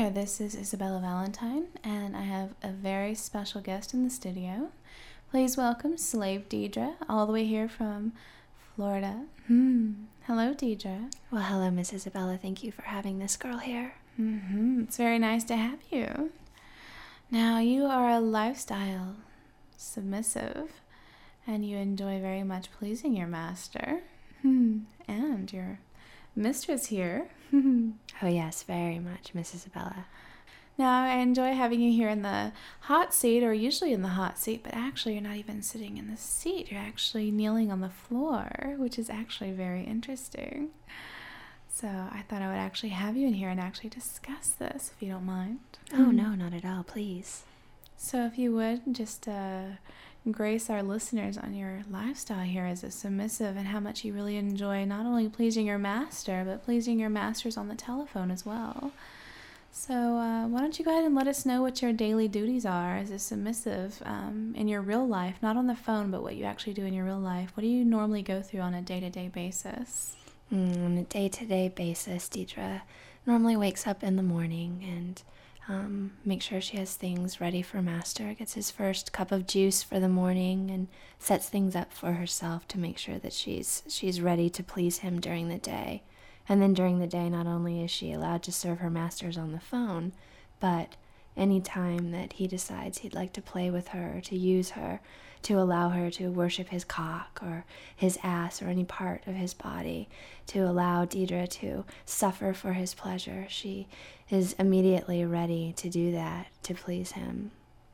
there, this is Isabella Valentine, and I have a very special guest in the studio. Please welcome Slave Deidre, all the way here from Florida. Hello, Deidre. Well, hello, Miss Isabella. Thank you for having this girl here. It's very nice to have you. Now, you are a lifestyle submissive, and you enjoy very much pleasing your master, and your mistress here. Oh, yes, very much, Miss Isabella. Now, I enjoy having you here in the hot seat, or usually in the hot seat, but actually you're not even sitting in the seat. You're actually kneeling on the floor, which is actually very interesting. So I thought I would actually have you in here and actually discuss this, if you don't mind. Oh, no, not at all, please. So if you would, just grace our listeners on your lifestyle here as a submissive and how much you really enjoy not only pleasing your master, but pleasing your masters on the telephone as well. So why don't you go ahead and let us know what your daily duties are as a submissive in your real life, not on the phone, but what you actually do in your real life. What do you normally go through on a day-to-day basis? On a day-to-day basis, Deidre normally wakes up in the morning and makes sure she has things ready for Master, gets his first cup of juice for the morning, and sets things up for herself to make sure that she's ready to please him during the day. And then during the day, not only is she allowed to serve her masters on the phone, but any time that he decides he'd like to play with her, to use her, to allow her to worship his cock or his ass or any part of his body, to allow Deidre to suffer for his pleasure, she is immediately ready to do that, to please him.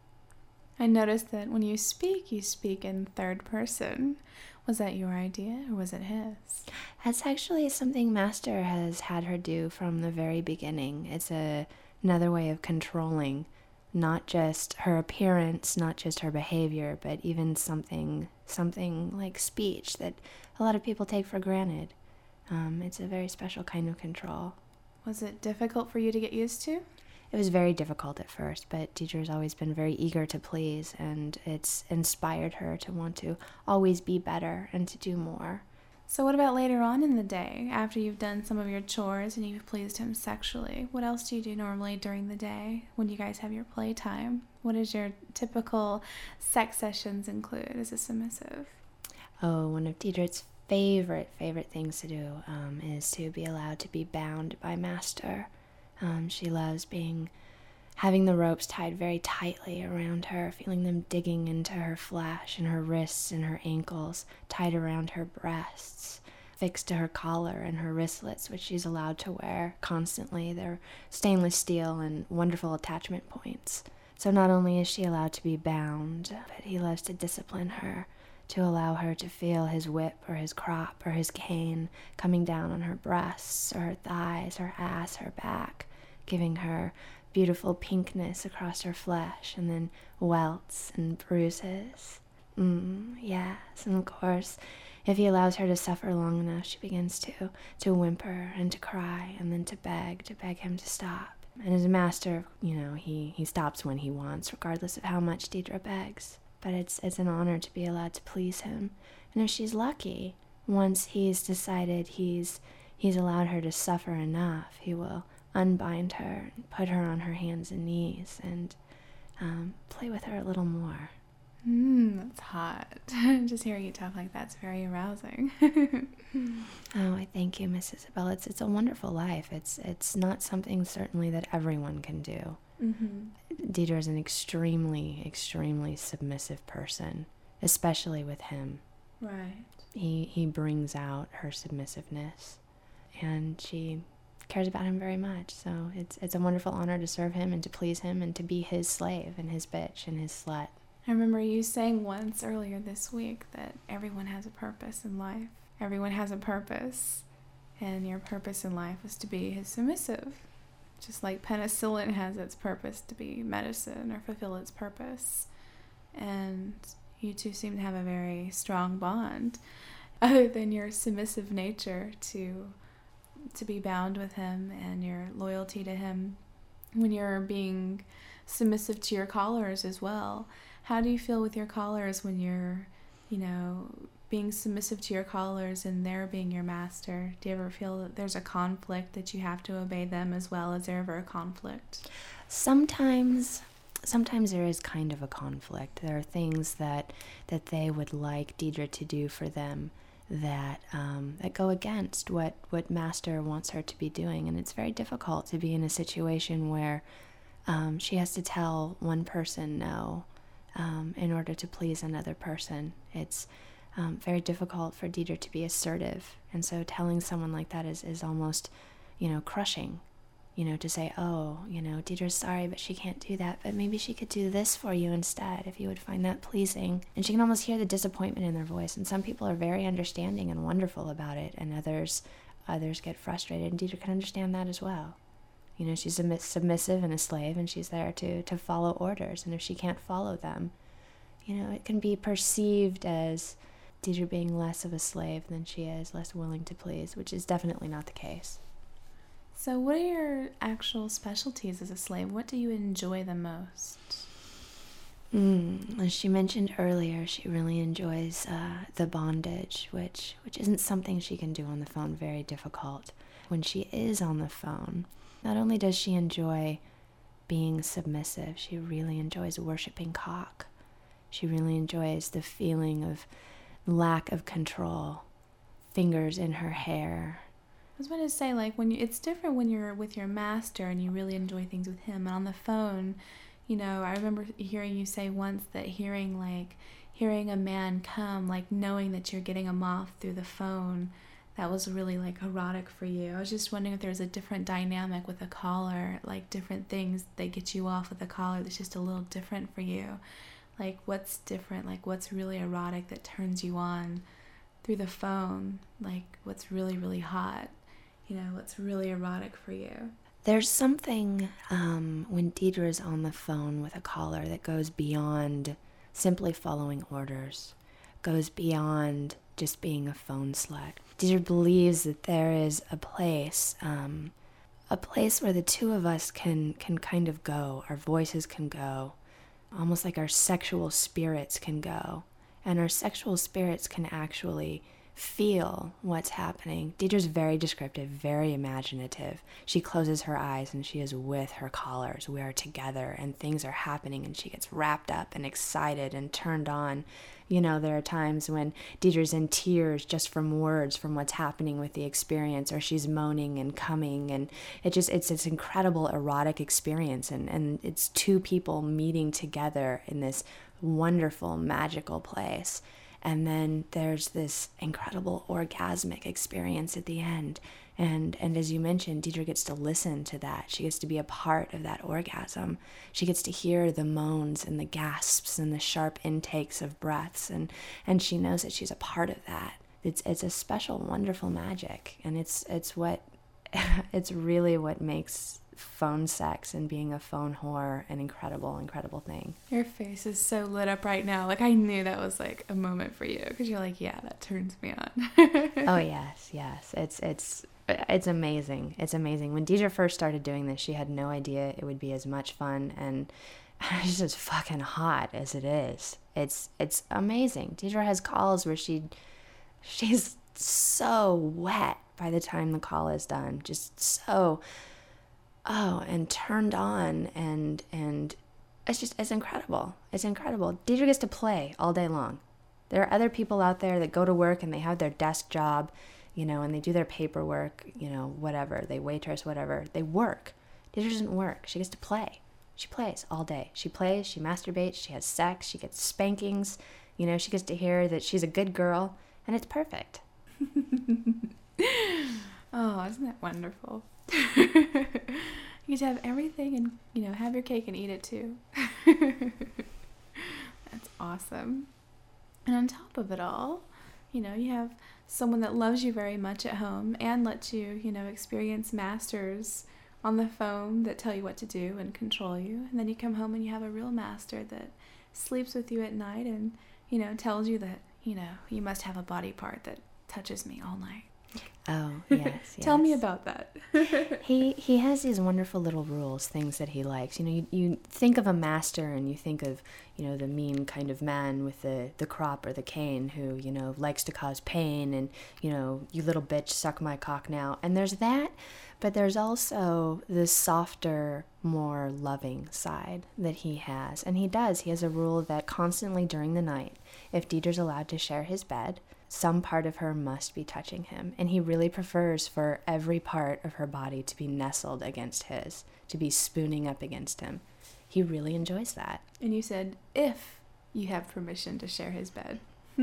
I noticed that when you speak in third person. Was that your idea or was it his? That's actually something Master has had her do from the very beginning. It's another way of controlling not just her appearance, not just her behavior, but even something like speech that a lot of people take for granted. It's a very special kind of control. Was it difficult for you to get used to? It was very difficult at first, but Deidre's always been very eager to please, and it's inspired her to want to always be better and to do more. So what about later on in the day, after you've done some of your chores and you've pleased him sexually? What else do you do normally during the day when you guys have your playtime? What does your typical sex sessions include as a submissive? Oh, one of Deidre's favorite things to do is to be allowed to be bound by Master. She loves having the ropes tied very tightly around her, feeling them digging into her flesh and her wrists and her ankles, tied around her breasts, fixed to her collar and her wristlets, which she's allowed to wear constantly. They're stainless steel and wonderful attachment points. So not only is she allowed to be bound, but he loves to discipline her, to allow her to feel his whip or his crop or his cane coming down on her breasts or her thighs, her ass, her back, giving her beautiful pinkness across her flesh, and then welts and bruises. Yes, and of course, if he allows her to suffer long enough, she begins to whimper and to cry, and then to beg him to stop. And as a master, he stops when he wants, regardless of how much Deidre begs. But it's an honor to be allowed to please him. And if she's lucky, once he's decided he's allowed her to suffer enough, he will unbind her, and put her on her hands and knees, and play with her a little more. That's hot. Just hearing you talk like that's very arousing. Oh, I thank you, Miss Isabel. It's a wonderful life. It's not something certainly that everyone can do. Deidre is an extremely submissive person, especially with him. Right. He brings out her submissiveness, and she cares about him very much. So it's a wonderful honor to serve him and to please him and to be his slave and his bitch and his slut. I remember you saying once earlier this week that everyone has a purpose in life. Everyone has a purpose, and your purpose in life is to be his submissive. Just like penicillin has its purpose to be medicine or fulfill its purpose. And you two seem to have a very strong bond, other than your submissive nature to be bound with him and your loyalty to him when you're being submissive to your callers as well. How do you feel with your callers when you're, being submissive to your callers and they're being your master, do you ever feel that there's a conflict that you have to obey them as well? Is there ever a conflict? Sometimes there is kind of a conflict. There are things that they would like Deidre to do for them that go against what Master wants her to be doing, and it's very difficult to be in a situation where she has to tell one person no in order to please another person. It's very difficult for Deidre to be assertive, and so telling someone like that is almost, crushing. To say, oh, Deidre's sorry, but she can't do that, but maybe she could do this for you instead, if you would find that pleasing. And she can almost hear the disappointment in their voice, and some people are very understanding and wonderful about it, and others get frustrated, and Deidre can understand that as well. She's submissive and a slave, and she's there to follow orders, and if she can't follow them, it can be perceived as Deidre being less of a slave than she is, less willing to please, which is definitely not the case. So what are your actual specialties as a slave? What do you enjoy the most? As she mentioned earlier, she really enjoys the bondage, which isn't something she can do on the phone, very difficult. When she is on the phone, not only does she enjoy being submissive, she really enjoys worshiping cock. She really enjoys the feeling of lack of control, fingers in her hair. I was about to say, it's different when you're with your master and you really enjoy things with him. And on the phone, I remember hearing you say once that hearing a man come, knowing that you're getting him off through the phone, that was really erotic for you. I was just wondering if there's a different dynamic with a caller, different things that get you off with a caller that's just a little different for you. What's different? What's really erotic that turns you on through the phone? What's really, really hot? What's really erotic for you? There's something when Deidre is on the phone with a caller that goes beyond simply following orders, goes beyond just being a phone slut. Deidre believes that there is a place where the two of us can kind of go, our voices can go, almost like our sexual spirits can go, and our sexual spirits can actually feel what's happening. Deidre's very descriptive, very imaginative. She closes her eyes and she is with her callers. We are together and things are happening and she gets wrapped up and excited and turned on. There are times when Deidre's in tears just from words, from what's happening with the experience, or she's moaning and coming, and it's this incredible erotic experience, and it's two people meeting together in this wonderful, magical place. And then there's this incredible orgasmic experience at the end. And as you mentioned, Deidre gets to listen to that. She gets to be a part of that orgasm. She gets to hear the moans and the gasps and the sharp intakes of breaths. And she knows that she's a part of that. It's a special, wonderful magic. And it's really what makes phone sex and being a phone whore an incredible thing. Your face is so lit up right now. I knew that was a moment for you, because you're yeah, that turns me on. Oh yes. It's amazing. It's amazing. When Deidre first started doing this, she had no idea it would be as much fun, and it's just fucking hot as it is. It's amazing. Deidre has calls where she's so wet by the time the call is done, just so and turned on, and it's incredible. It's incredible. Deidre gets to play all day long. There are other people out there that go to work and they have their desk job, and they do their paperwork, whatever, they waitress, whatever, they work. Deidre doesn't work. She gets to play. She plays all day. She plays, she masturbates, she has sex, she gets spankings, she gets to hear that she's a good girl, and it's perfect. Oh, isn't that wonderful? You get to have everything and, have your cake and eat it too. That's awesome. And on top of it all, you have someone that loves you very much at home and lets you, experience masters on the phone that tell you what to do and control you. And then you come home and you have a real master that sleeps with you at night and, tells you that, you must have a body part that touches me all night. Oh, yes, Tell me yes. about that. He has these wonderful little rules, things that he likes. You know, you think of a master and you think of, you know, the mean kind of man with the crop or the cane who, you know, likes to cause pain and, you know, you little bitch, suck my cock now. And there's that, but there's also this softer, more loving side that he has. And he does. He has a rule that constantly during the night, if Deidre's allowed to share his bed, some part of her must be touching him, and he really prefers for every part of her body to be nestled against his, to be spooning up against him. He really enjoys that. And you said, if you have permission to share his bed.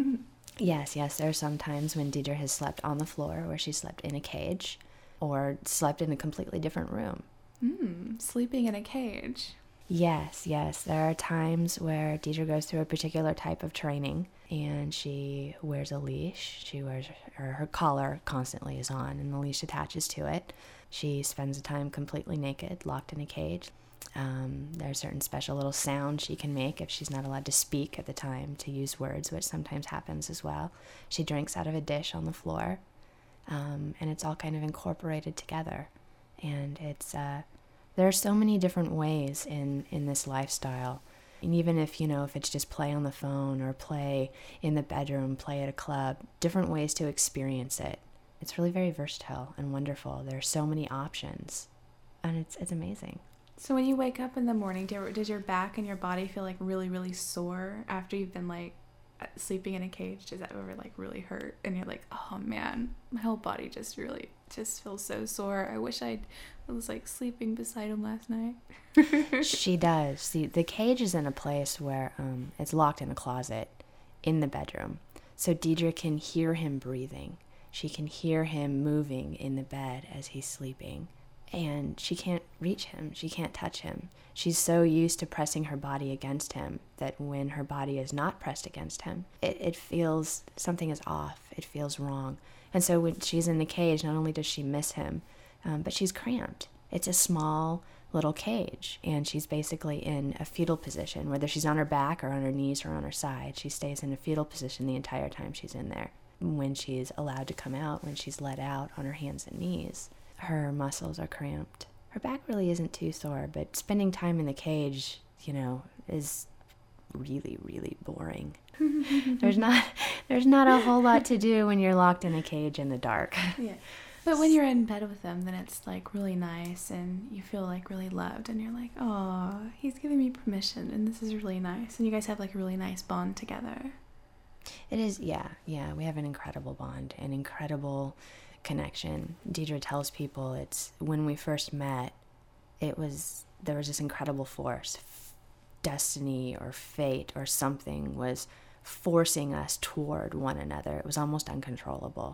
Yes, there are some times when Deidre has slept on the floor where she slept in a cage or slept in a completely different room. Sleeping in a cage. Yes, there are times where Deidre goes through a particular type of training and she wears a leash. She wears her collar constantly is on and the leash attaches to it. She spends the time completely naked, locked in a cage. There are certain special little sounds she can make if she's not allowed to speak at the time, to use words, which sometimes happens as well. She drinks out of a dish on the floor, and it's all kind of incorporated together. And it's there are so many different ways in this lifestyle. And even if, you know, if it's just play on the phone or play in the bedroom, play at a club, different ways to experience it. It's really very versatile and wonderful. There are so many options, and it's amazing. So when you wake up in the morning, does your back and your body feel like really, really sore after you've been like sleeping in a cage? Does that ever like really hurt? And you're like, oh man, my whole body just feels so sore. I wish I was like sleeping beside him last night. She does. The cage is in a place where it's locked in a closet in the bedroom. So Deidre can hear him breathing. She can hear him moving in the bed as he's sleeping. And she can't reach him. She can't touch him. She's so used to pressing her body against him that when her body is not pressed against him, it feels something is off. It feels wrong. And so when she's in the cage, not only does she miss him, but she's cramped. It's a small little cage, and she's basically in a fetal position. Whether she's on her back or on her knees or on her side, she stays in a fetal position the entire time she's in there. When she's allowed to come out, when she's let out on her hands and knees, her muscles are cramped. Her back really isn't too sore, but spending time in the cage, you know, is really, really boring. There's not a whole lot to do when you're locked in a cage in the dark. Yeah. But when you're in bed with him, then it's like really nice and you feel like really loved and you're like, oh, he's giving me permission and this is really nice. And you guys have like a really nice bond together. It is, yeah. We have an incredible bond, an incredible connection. Deidre tells people it's when we first met, there was this incredible force. Destiny or fate or something was forcing us toward one another. It was almost uncontrollable.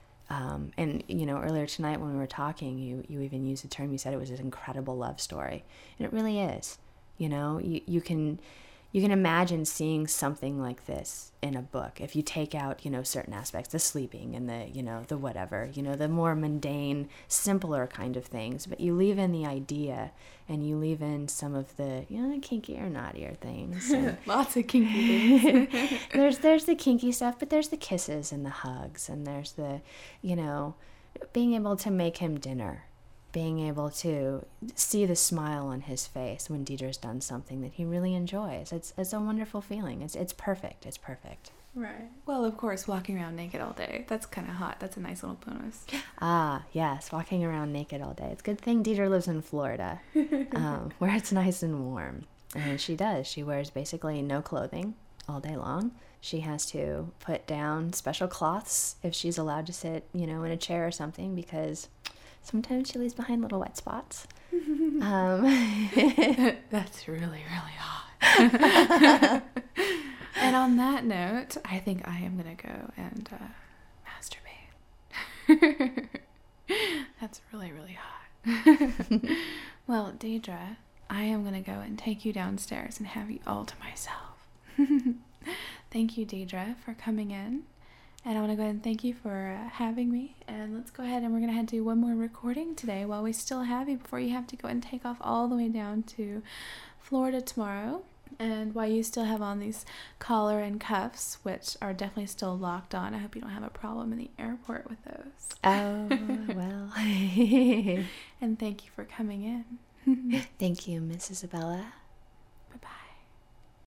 And, you know, earlier tonight when we were talking, you even used the term, you said it was an incredible love story. And it really is. You know, you can imagine seeing something like this in a book if you take out, you know, certain aspects, the sleeping and the, you know, the whatever, you know, the more mundane, simpler kind of things. But you leave in the idea and you leave in some of the, you know, the kinky or naughtier things. Lots of kinky things. There's the kinky stuff, but there's the kisses and the hugs and there's the, you know, being able to make him dinner. Being able to see the smile on his face when Deidre's done something that he really enjoys. It's a wonderful feeling. It's perfect. It's perfect. Right. Well, of course, walking around naked all day. That's kind of hot. That's a nice little bonus. Ah, yes. Walking around naked all day. It's a good thing Deidre lives in Florida, where it's nice and warm. And she does. She wears basically no clothing all day long. She has to put down special cloths if she's allowed to sit, you know, in a chair or something, because sometimes she leaves behind little wet spots. That's really, really hot. And on that note, I think I am going to go and masturbate. That's really, really hot. Well, Deidre, I am going to go and take you downstairs and have you all to myself. Thank you, Deidre, for coming in. And I want to go ahead and thank you for having me. And let's go ahead and we're going to do one more recording today while we still have you before you have to go and take off all the way down to Florida tomorrow. And while you still have on these collar and cuffs, which are definitely still locked on, I hope you don't have a problem in the airport with those. Oh, well. And thank you for coming in. Thank you, Miss Isabella. Bye-bye.